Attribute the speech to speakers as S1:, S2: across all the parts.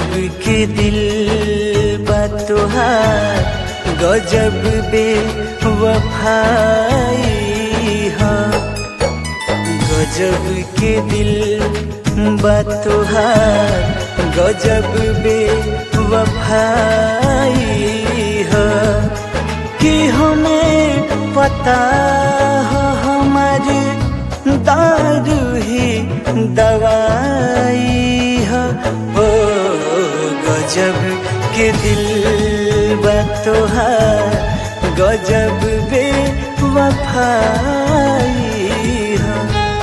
S1: गजब के दिल बा तोहार, गजब बेवफाई है। गजब के दिल बा तोहार, गजब बेवफाई है। कि हमें पता हो हमारी दारू ही दवाई है। ओ गजब के दिल बा तोहार, गजब बेवफाई है।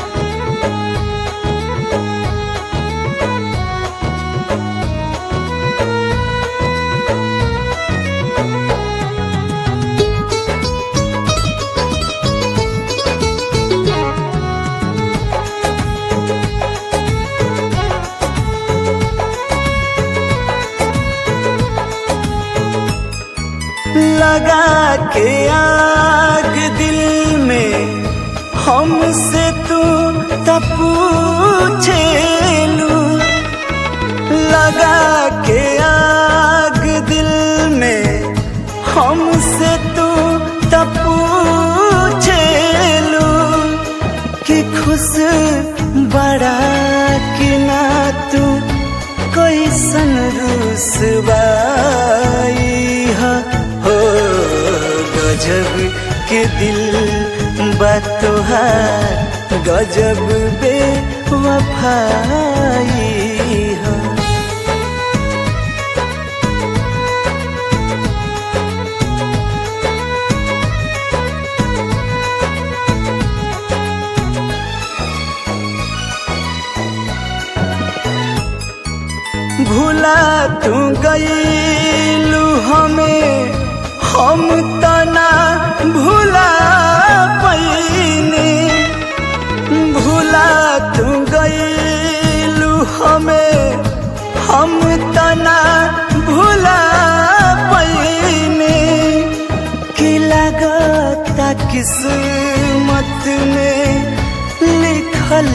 S1: लगा के आग दिल में हमसे तू तब पूछेलू। लगा के आग दिल में हमसे तू तब पूछेलू कि खुश बड़ा कि ना तू कैसन रुसवाई है। हो गजब के दिल बा तोहार, गजब बेवफाई है। भूला तू गईलू हमें, हम तना भूला पैनी। भूला तू गईलू हमें, हम तना भूला पैनी। कि लगता किस्मत में लिखल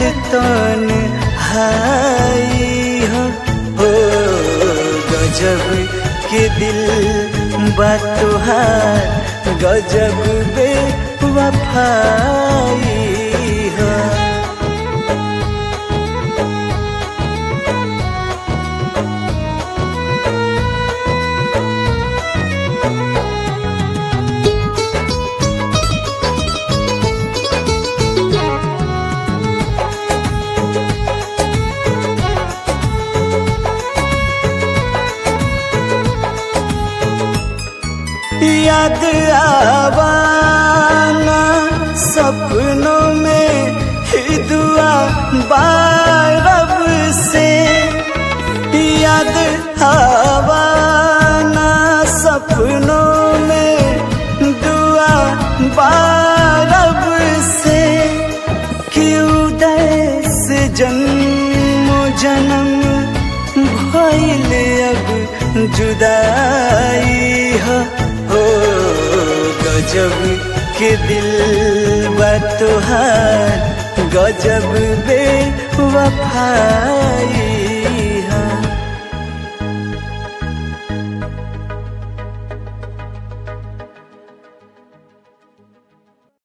S1: तन्हाई है। हो गजब के दिल बा तोहार, गजब बेवफाई है। याद आवाना सपनों में ही दुआ बारब से। याद आवाना सपनों में दुआ बारब से। कि उदय से जन्म जन्म भइल अब जुदाई है। हो गजब के दिल बा तोहार, गजब बेवफाई